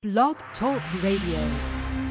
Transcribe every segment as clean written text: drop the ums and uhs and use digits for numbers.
Blog Talk Radio.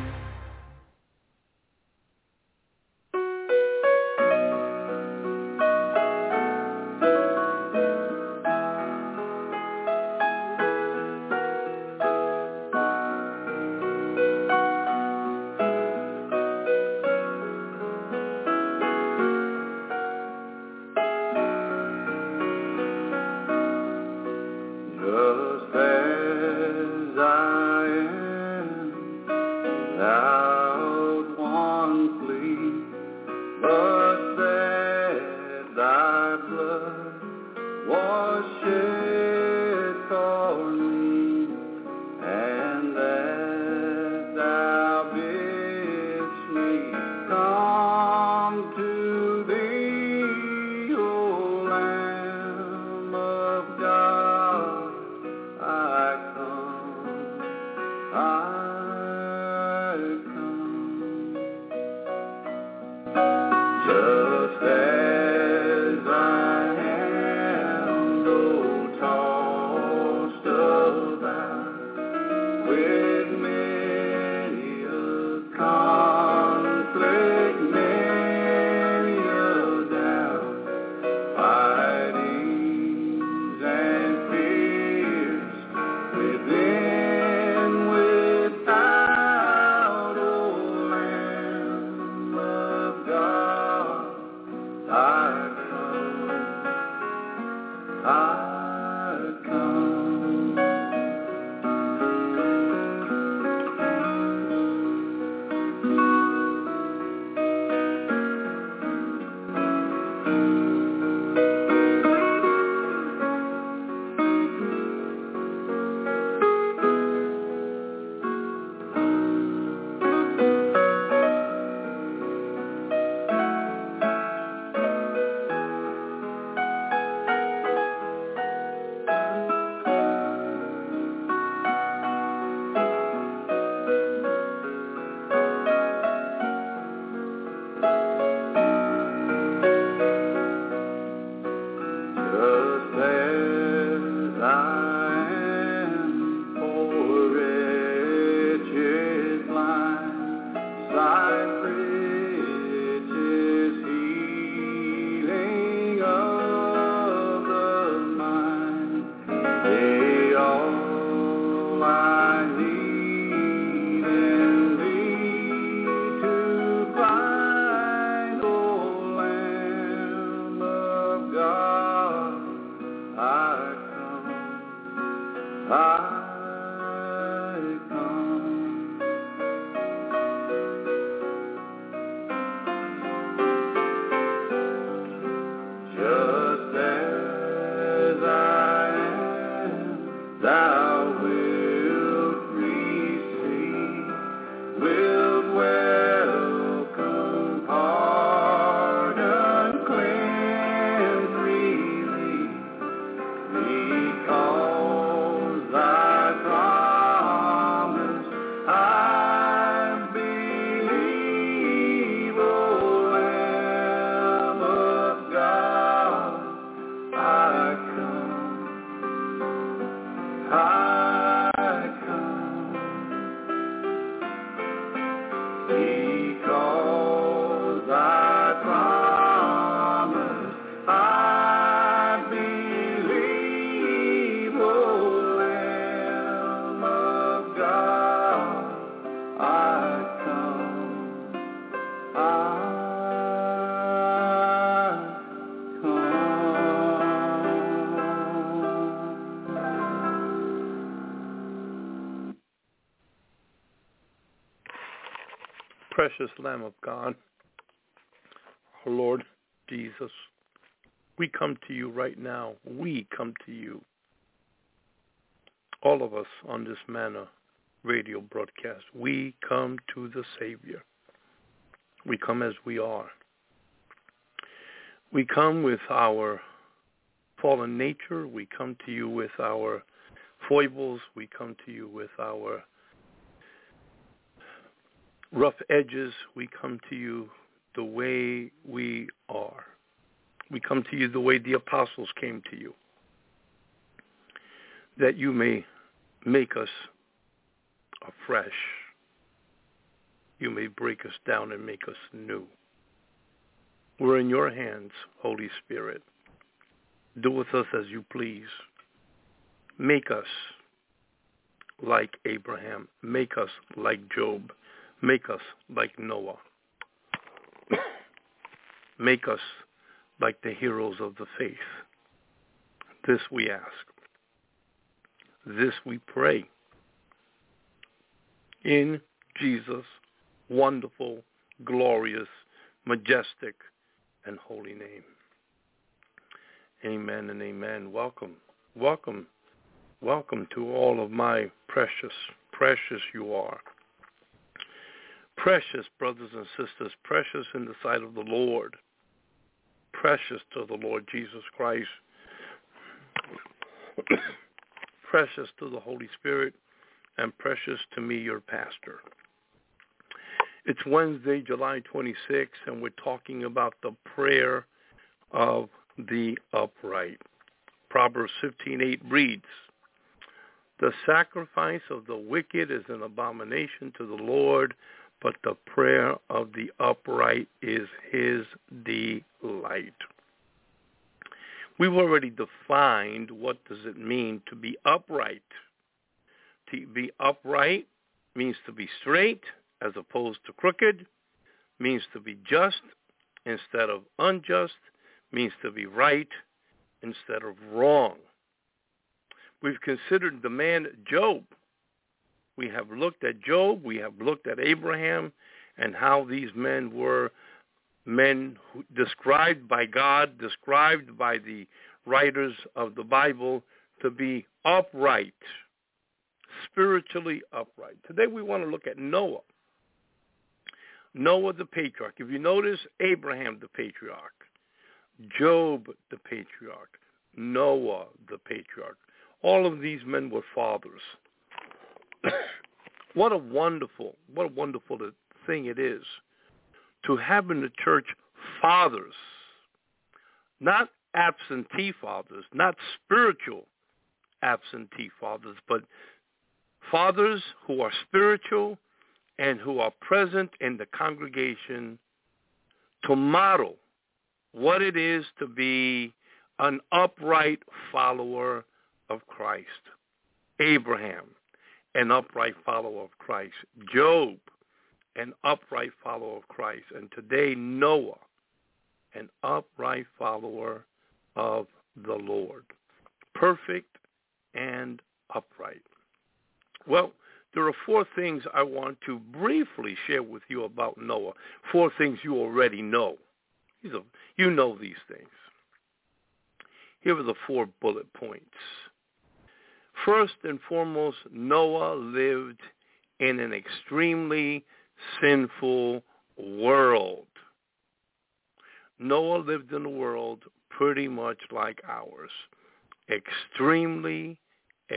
Precious Lamb of God, our Lord Jesus, we come to you right now. We come to you, all of us on this Manna radio broadcast. We come to the Savior. We come as we are. We come with our fallen nature. We come to you with our foibles. We come to you with our rough edges. We come to you the way we are. We come to you the way the apostles came to you, that you may make us fresh. You may break us down and make us new. We're in your hands, Holy Spirit. Do with us as you please. Make us like Abraham. Make us like Job. Make us like Noah. Make us like the heroes of the faith. This we ask. This we pray. In Jesus' wonderful, glorious, majestic, and holy name. Amen and amen. Welcome. Welcome. Welcome to all of my precious you are. Precious brothers and sisters, precious in the sight of the Lord. Precious to the Lord Jesus Christ. Precious to the Holy Spirit, and precious to me, your pastor. It's Wednesday, July 26th, and we're talking about the prayer of the upright. Proverbs 15:8 reads, "The sacrifice of the wicked is an abomination to the Lord, but the prayer of the upright is his delight." We've already defined what does it mean to be upright. To be upright means to be straight as opposed to crooked, means to be just instead of unjust, means to be right instead of wrong. We've considered the man Job. We have looked at Job, we have looked at Abraham, and how these men were men described by God, described by the writers of the Bible to be upright, spiritually upright. Today we want to look at Noah. Noah the patriarch. If you notice, Abraham the patriarch, Job the patriarch, Noah the patriarch. All of these men were fathers. What a wonderful thing it is to have in the church fathers, not absentee fathers, not spiritual absentee fathers, but fathers who are spiritual and who are present in the congregation to model what it is to be an upright follower of Christ. Abraham, an upright follower of Christ. Job, an upright follower of Christ. And today, Noah, an upright follower of the Lord. Perfect and upright. Well, there are 4 things I want to briefly share with you about Noah. 4 things you already know. You know these things. Here are the 4 bullet points. First and foremost, Noah lived in an extremely sinful world. Noah lived in a world pretty much like ours. Extremely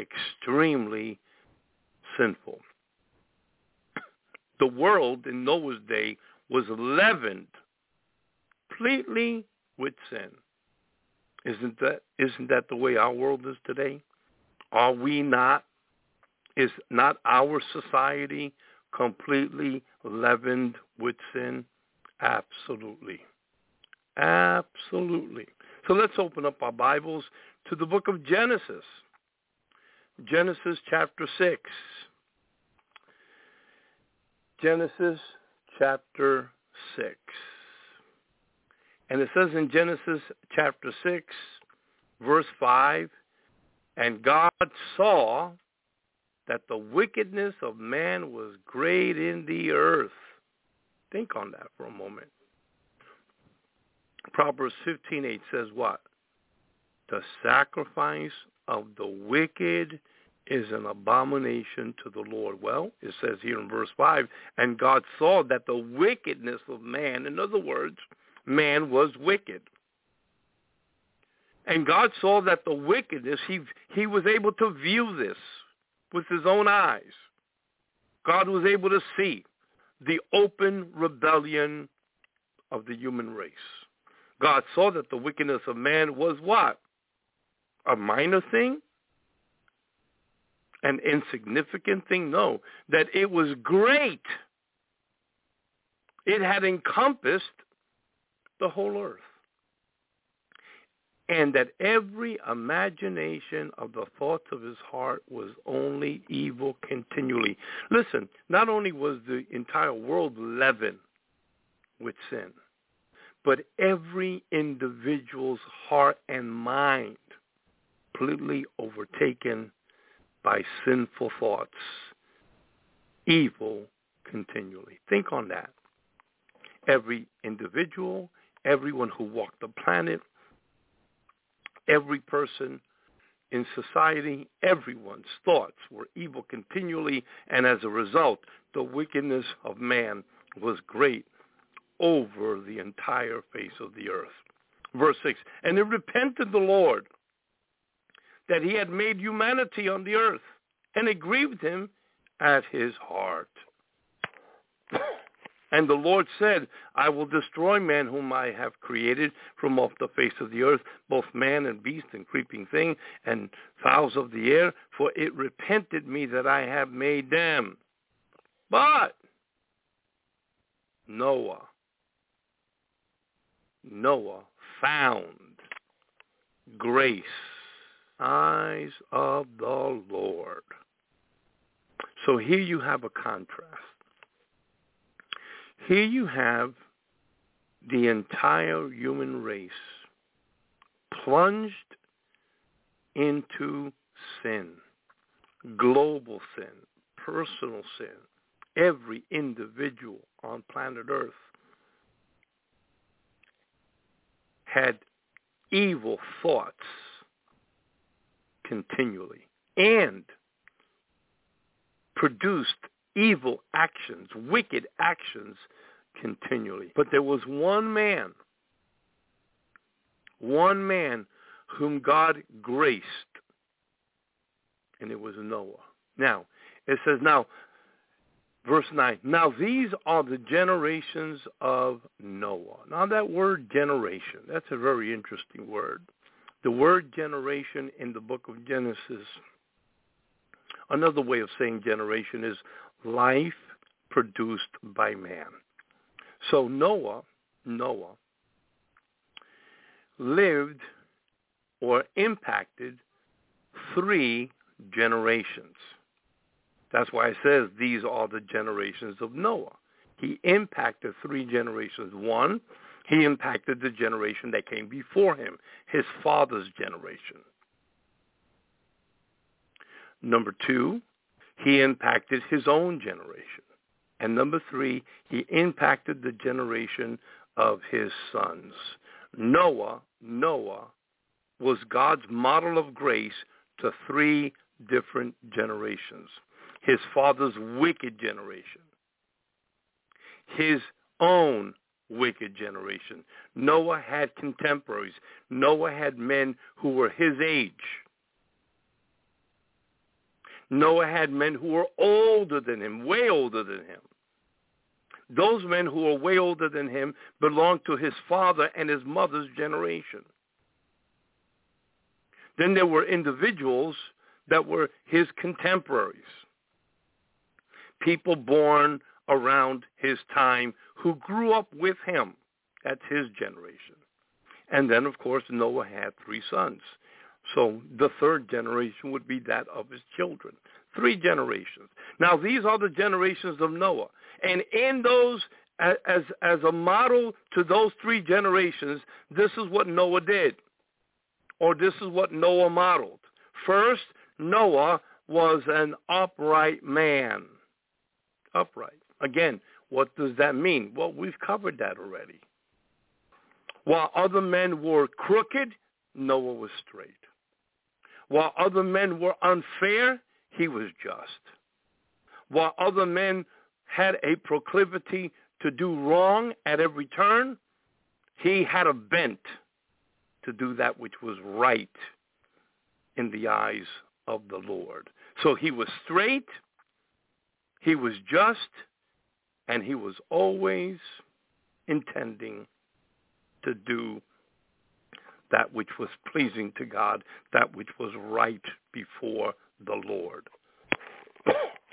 sinful. The world in Noah's day was leavened completely with sin. Isn't that the way our world is today? Are we not? Is not our society completely leavened with sin? Absolutely. Absolutely. So let's open up our Bibles to the book of Genesis. Genesis chapter 6. Genesis chapter 6. And it says in Genesis chapter 6, verse 5, "And God saw that the wickedness of man was great in the earth." Think on that for a moment. Proverbs 15:8 says what? "The sacrifice of the wicked is an abomination to the Lord." Well, it says here in verse 5, "And God saw that the wickedness of man," in other words, man was wicked. And God saw that the wickedness, he was able to view this with his own eyes. God was able to see the open rebellion of the human race. God saw that the wickedness of man was what? A minor thing? an insignificant thing? No, that it was great. It had encompassed the whole earth. And that every imagination of the thoughts of his heart was only evil continually. Listen, not only was the entire world leavened with sin, but every individual's heart and mind completely overtaken by sinful thoughts, evil continually. Think on that. Every individual, everyone who walked the planet, every person in society, everyone's thoughts were evil continually, and as a result, the wickedness of man was great over the entire face of the earth. Verse 6, and it repented the Lord that he had made humanity on the earth, and it grieved him at his heart. And the Lord said, I will destroy man whom I have created from off the face of the earth, both man and beast and creeping thing and fowls of the air, for it repented me that I have made them. But Noah found grace, eyes of the Lord. So here you have a contrast. Here you have the entire human race plunged into sin, global sin, personal sin. Every individual on planet Earth had evil thoughts continually and produced evil actions, wicked actions continually. But there was one man whom God graced, and it was Noah. Now, it says, verse 9, now these are the generations of Noah. Now that word generation, that's a very interesting word. The word generation in the book of Genesis, another way of saying generation is life produced by man. So Noah lived or impacted 3 generations. That's why it says these are the generations of Noah. He impacted 3 generations. 1, he impacted the generation that came before him, his father's generation. Number 2, he impacted his own generation. And number 3, he impacted the generation of his sons. Noah was God's model of grace to 3 different generations. His father's wicked generation, his own wicked generation. Noah had contemporaries. Noah had men who were his age. Noah had men who were older than him, way older than him. Those men who were way older than him belonged to his father and his mother's generation. Then there were individuals that were his contemporaries, people born around his time who grew up with him. That's his generation. And then, of course, Noah had 3 sons. So the 3rd generation would be that of his children. 3 generations. Now, these are the generations of Noah. And in those, as a model to those 3 generations, this is what Noah did. Or this is what Noah modeled. First, Noah was an upright man. Upright. Again, what does that mean? Well, we've covered that already. While other men were crooked, Noah was straight. While other men were unfair, he was just. While other men had a proclivity to do wrong at every turn, he had a bent to do that which was right in the eyes of the Lord. So he was straight, he was just, and he was always intending to do that which was pleasing to God, that which was right before the Lord.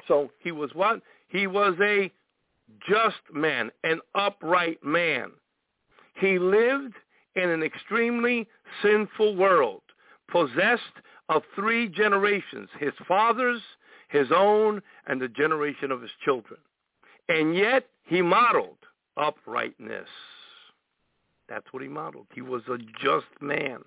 So he was what? He was a just man, an upright man. He lived in an extremely sinful world, possessed of 3 generations, his father's, his own, and the generation of his children. And yet he modeled uprightness. That's what he modeled. He was a just man.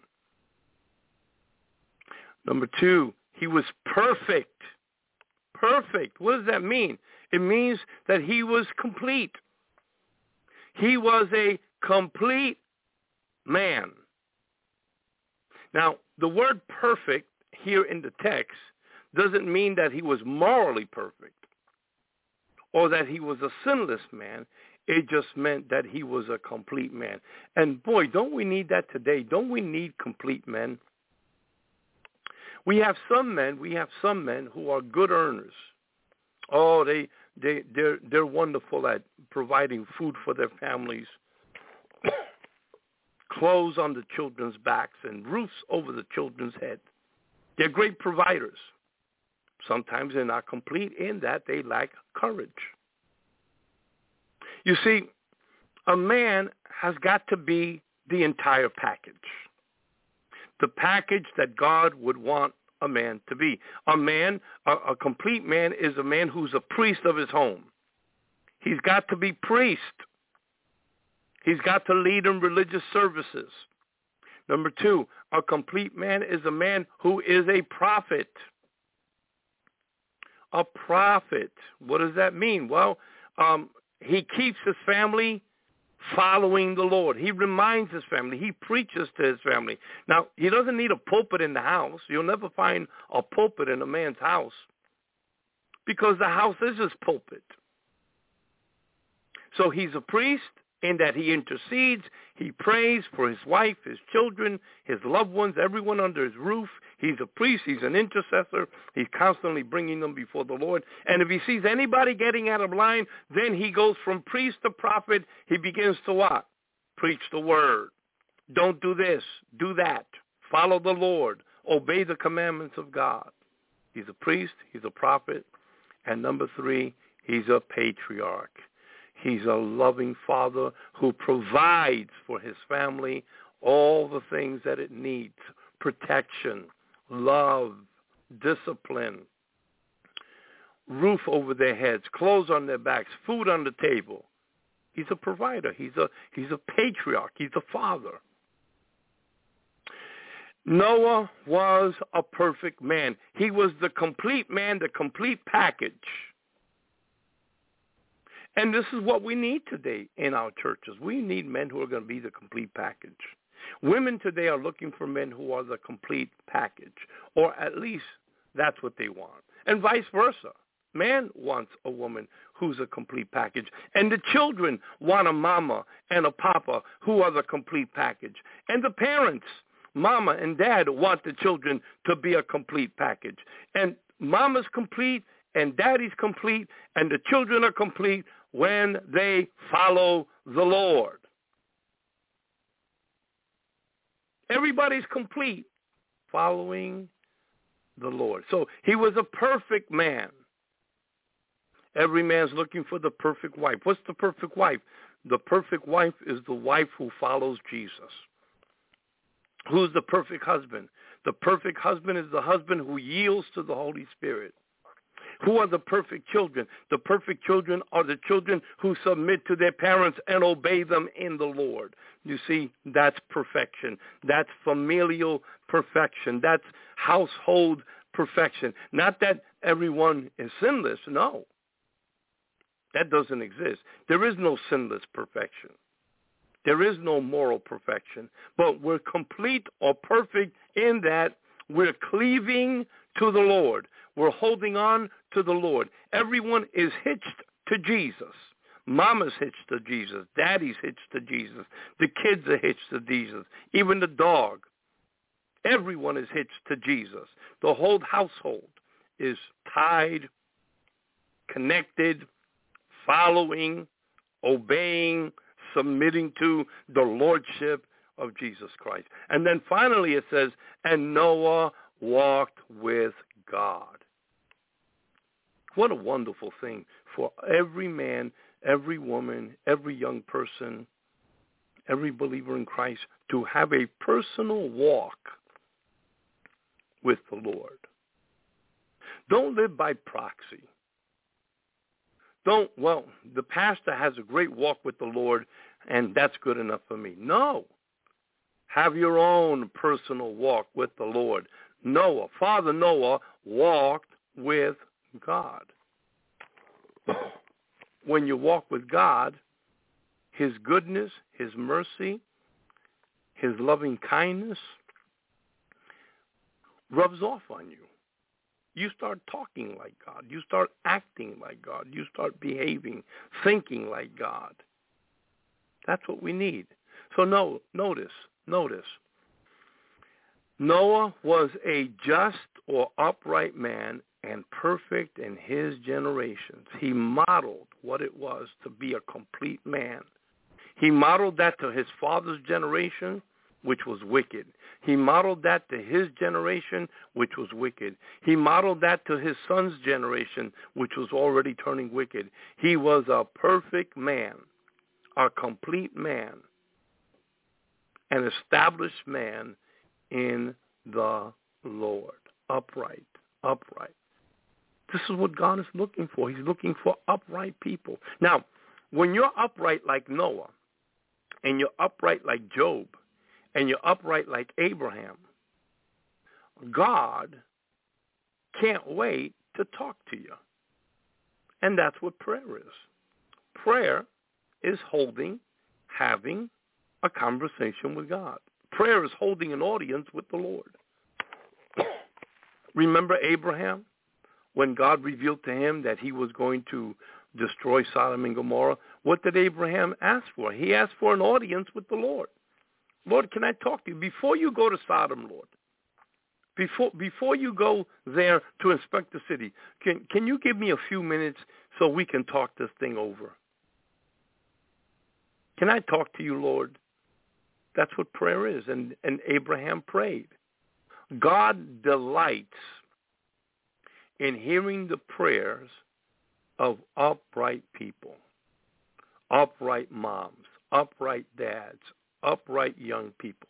Number 2, he was perfect. Perfect. What does that mean? It means that he was complete. He was a complete man. Now, the word perfect here in the text doesn't mean that he was morally perfect or that he was a sinless man. It just meant that he was a complete man. And boy, don't we need that today? Don't we need complete men? We have some men who are good earners. Oh, they're wonderful at providing food for their families, clothes on the children's backs, and roofs over the children's heads. They're great providers. Sometimes they're not complete in that they lack courage. You see, a man has got to be the entire package. The package that God would want a man to be. A complete man is a man who's a priest of his home. He's got to be priest. He's got to lead in religious services. Number 2, a complete man is a man who is a prophet. A prophet. What does that mean? Well, he keeps his family following the Lord. He reminds his family. He preaches to his family. Now, he doesn't need a pulpit in the house. You'll never find a pulpit in a man's house because the house is his pulpit. So he's a priest in that he intercedes. He prays for his wife, his children, his loved ones, everyone under his roof. He's a priest. He's an intercessor. He's constantly bringing them before the Lord. And if he sees anybody getting out of line, then he goes from priest to prophet. He begins to what? Preach the word. Don't do this. Do that. Follow the Lord. Obey the commandments of God. He's a priest. He's a prophet. And number 3, he's a patriarch. He's a loving father who provides for his family all the things that it needs: protection, love, discipline, roof over their heads, clothes on their backs, food on the table. He's a provider. He's a patriarch. He's a father. Noah was a perfect man. He was the complete man, the complete package. And this is what we need today in our churches. We need men who are going to be the complete package. Women today are looking for men who are the complete package, or at least that's what they want. And vice versa. Man wants a woman who's a complete package. And the children want a mama and a papa who are the complete package. And the parents, mama and dad, want the children to be a complete package. And mama's complete and daddy's complete and the children are complete when they follow the Lord. Everybody's complete following the Lord. So he was a perfect man. Every man's looking for the perfect wife. What's the perfect wife? The perfect wife is the wife who follows Jesus. Who's the perfect husband? The perfect husband is the husband who yields to the Holy Spirit. Who are the perfect children? The perfect children are the children who submit to their parents and obey them in the Lord. You see, that's perfection. That's familial perfection. That's household perfection. Not that everyone is sinless. No. That doesn't exist. There is no sinless perfection. There is no moral perfection. But we're complete or perfect in that we're cleaving to the Lord. We're holding on to the Lord. Everyone is hitched to Jesus. Mama's hitched to Jesus. Daddy's hitched to Jesus. The kids are hitched to Jesus. Even the dog. Everyone is hitched to Jesus. The whole household is tied, connected, following, obeying, submitting to the lordship of Jesus Christ. And then finally it says, and Noah walked with God. What a wonderful thing for every man, every woman, every young person, every believer in Christ to have a personal walk with the Lord. Don't live by proxy. The pastor has a great walk with the Lord, and that's good enough for me. No. Have your own personal walk with the Lord. Father Noah walked with God. When you walk with God, his goodness, his mercy, his loving kindness rubs off on you. You start talking like God. You start acting like God. You start behaving, thinking like God. That's what we need. So notice. Noah was a just or upright man and perfect in his generations. He modeled what it was to be a complete man. He modeled that to his father's generation, which was wicked. He modeled that to his generation, which was wicked. He modeled that to his son's generation, which was already turning wicked. He was a perfect man, a complete man, an established man in the Lord. Upright. This is what God is looking for. He's looking for upright people. Now, when you're upright like Noah, and you're upright like Job, and you're upright like Abraham, God can't wait to talk to you. And that's what prayer is. Prayer is having a conversation with God. Prayer is holding an audience with the Lord. Remember Abraham? When God revealed to him that he was going to destroy Sodom and Gomorrah, what did Abraham ask for? He asked for an audience with the Lord. Lord, can I talk to you? Before you go to Sodom, Lord, before you go there to inspect the city, can you give me a few minutes so we can talk this thing over? Can I talk to you, Lord? That's what prayer is, and Abraham prayed. God delights in hearing the prayers of upright people, upright moms, upright dads, upright young people.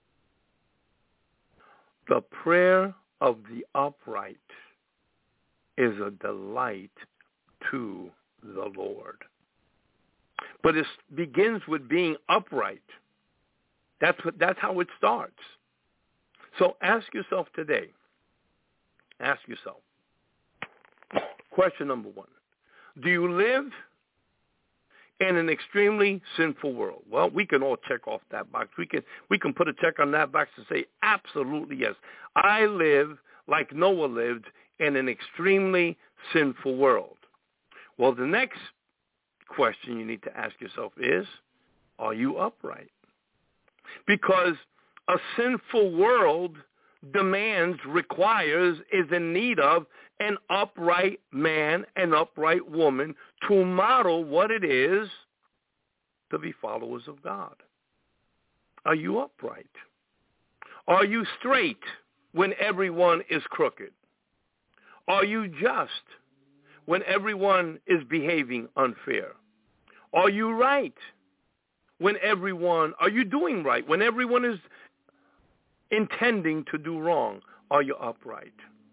The prayer of the upright is a delight to the Lord. But it begins with being upright. That's how it starts. So ask yourself today, question number one, do you live in an extremely sinful world? Well, we can all check off that box. We can put a check on that box and say, absolutely yes. I live like Noah lived in an extremely sinful world. Well, the next question you need to ask yourself is, are you upright? Because a sinful world demands, requires, is in need of an upright man, an upright woman to model what it is to be followers of God. Are you upright? Are you straight when everyone is crooked? Are you just when everyone is behaving unfair? Are you right are you doing right when everyone is intending to do wrong? Are you upright?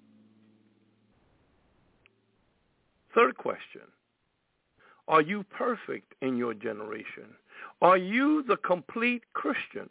Third question, are you perfect in your generation? Are you the complete Christian?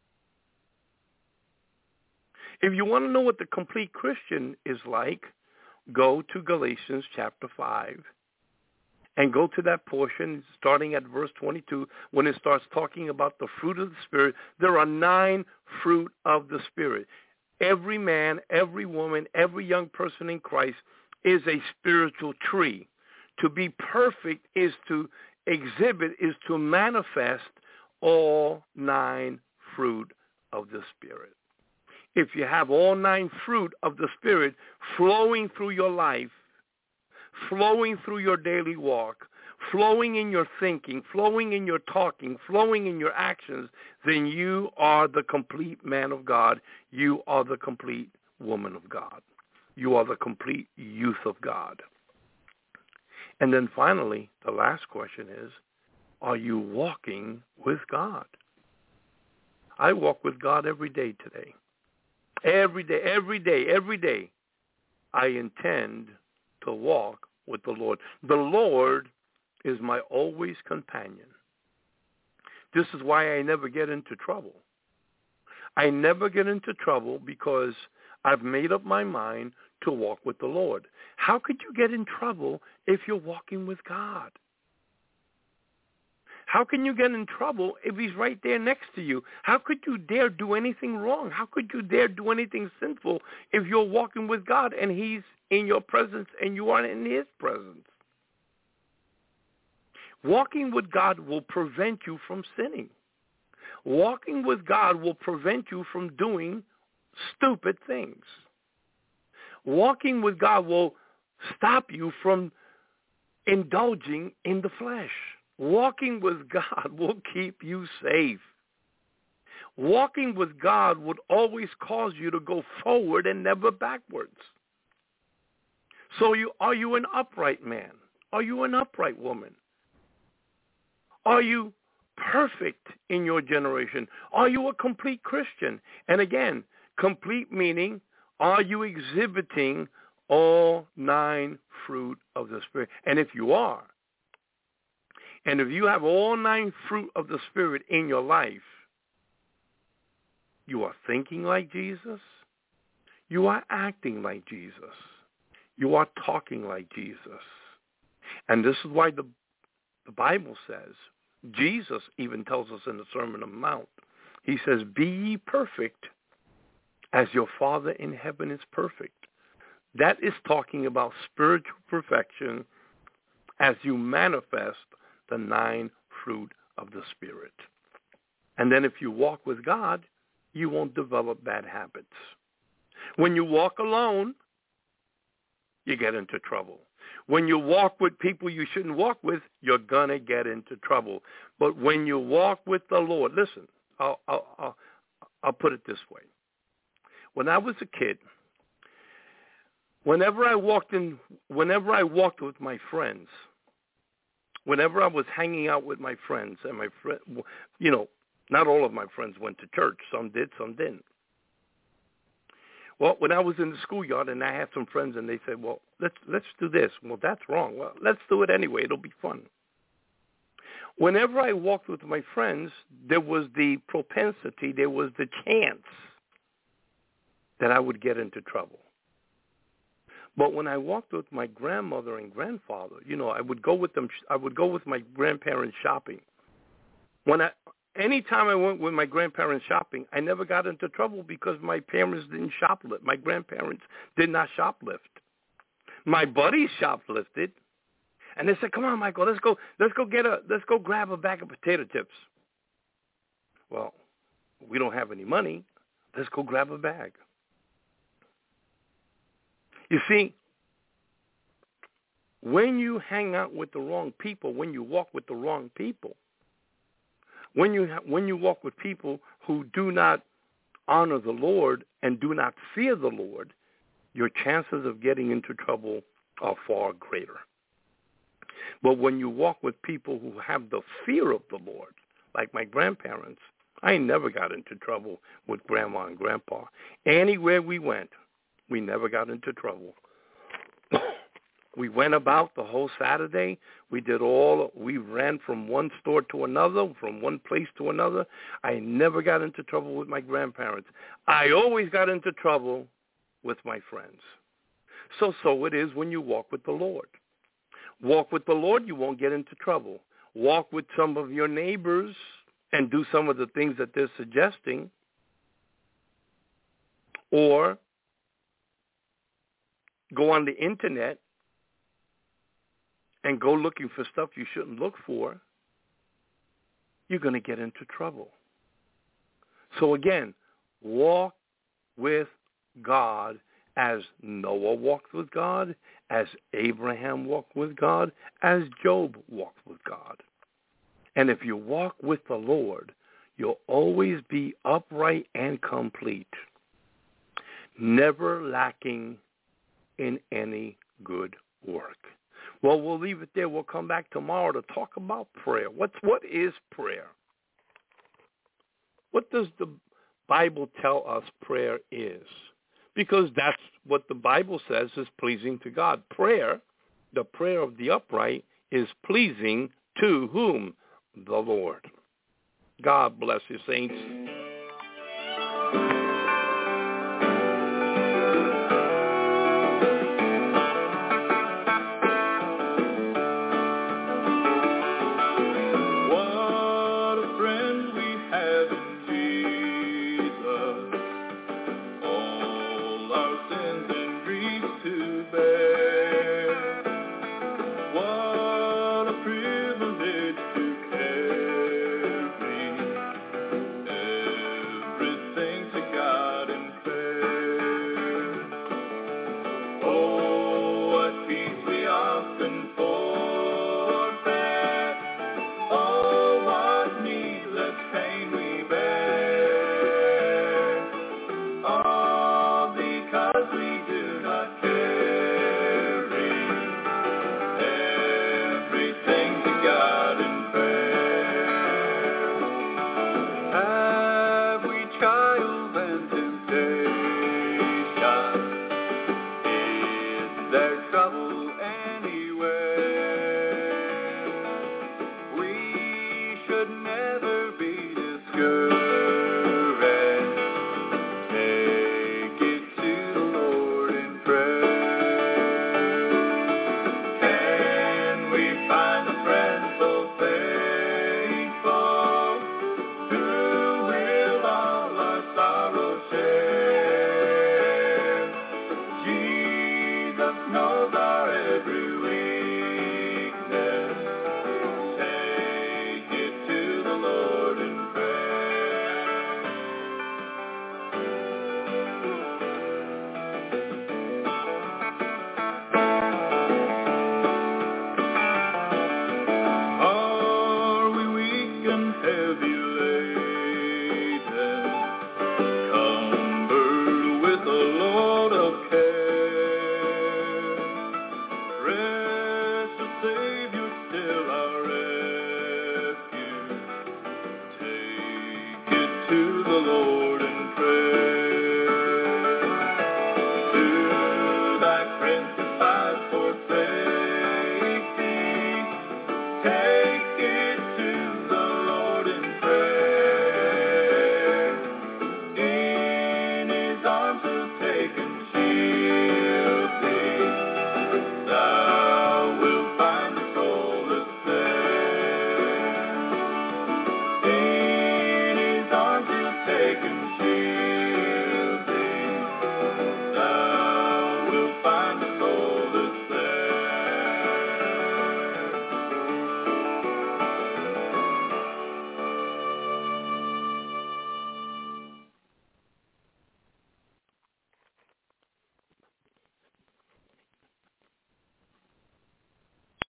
If you want to know what the complete Christian is like, go to Galatians chapter 5 and go to that portion starting at verse 22 when it starts talking about the fruit of the Spirit. There are 9 fruit of the Spirit. Every man, every woman, every young person in Christ is a spiritual tree. To be perfect is to exhibit, is to manifest all 9 fruit of the Spirit. If you have all 9 fruit of the Spirit flowing through your life, flowing through your daily walk, flowing in your thinking, flowing in your talking, flowing in your actions, then you are the complete man of God. You are the complete woman of God. You are the complete youth of God. And then finally, the last question is, are you walking with God? I walk with God every day today. Every day. I intend to walk with the Lord. The Lord is my always companion. This is why I never get into trouble. I never get into trouble because I've made up my mind to walk with the Lord. How could you get in trouble if you're walking with God? How can you get in trouble if he's right there next to you? How could you dare do anything wrong? How could you dare do anything sinful if you're walking with God and he's in your presence and you are in his presence? Walking with God will prevent you from sinning. Walking with God will prevent you from doing stupid things. Walking with God will stop you from indulging in the flesh. Walking with God will keep you safe. Walking with God would always cause you to go forward and never backwards. So are you an upright man? Are you an upright woman? Are you perfect in your generation? Are you a complete Christian? And again, complete meaning, are you exhibiting all 9 fruit of the Spirit? And if you are, and if you have all 9 fruit of the Spirit in your life, you are thinking like Jesus, you are acting like Jesus, you are talking like Jesus. And this is why the Bible says, Jesus even tells us in the Sermon on the Mount, he says, be ye perfect as your Father in heaven is perfect. That is talking about spiritual perfection as you manifest the 9 fruit of the Spirit. And then if you walk with God, you won't develop bad habits. When you walk alone, you get into trouble. When you walk with people you shouldn't walk with, you're going to get into trouble. But when you walk with the Lord, listen, I'll put it this way. When I was a kid, whenever I walked with my friends, whenever I was hanging out with my friends, and not all of my friends went to church. Some did, some didn't. Well, when I was in the schoolyard and I had some friends and they said, well, let's do this. Well, that's wrong. Well, let's do it anyway. It'll be fun. Whenever I walked with my friends, there was the propensity, there was the chance that I would get into trouble. But when I walked with my grandmother and grandfather, I would go with them. I would go with my grandparents shopping. Anytime I went with my grandparents shopping, I never got into trouble because my parents didn't shoplift. My grandparents did not shoplift. My buddies shoplifted, and they said, "Come on, Michael, let's go grab a bag of potato chips." Well, we don't have any money. Let's go grab a bag. You see, when you hang out with the wrong people, when you walk with the wrong people, when you walk with people who do not honor the Lord and do not fear the Lord, your chances of getting into trouble are far greater. But when you walk with people who have the fear of the Lord, like my grandparents, I never got into trouble with Grandma and Grandpa. Anywhere we went, we never got into trouble. We went about the whole Saturday. We ran from one store to another, from one place to another. I never got into trouble with my grandparents. I always got into trouble with my friends. So it is when you walk with the Lord. Walk with the Lord, you won't get into trouble. Walk with some of your neighbors and do some of the things that they're suggesting, or go on the internet and go looking for stuff you shouldn't look for, you're going to get into trouble. So again, walk with God as Noah walked with God, as Abraham walked with God, as Job walked with God. And if you walk with the Lord, you'll always be upright and complete, never lacking in any good work. Well, we'll leave it there. We'll come back tomorrow to talk about prayer. What is prayer? What does the Bible tell us prayer is? Because that's what the Bible says is pleasing to God. Prayer, the prayer of the upright, is pleasing to whom? The Lord. God bless you, saints. In his arms he'll take and shield.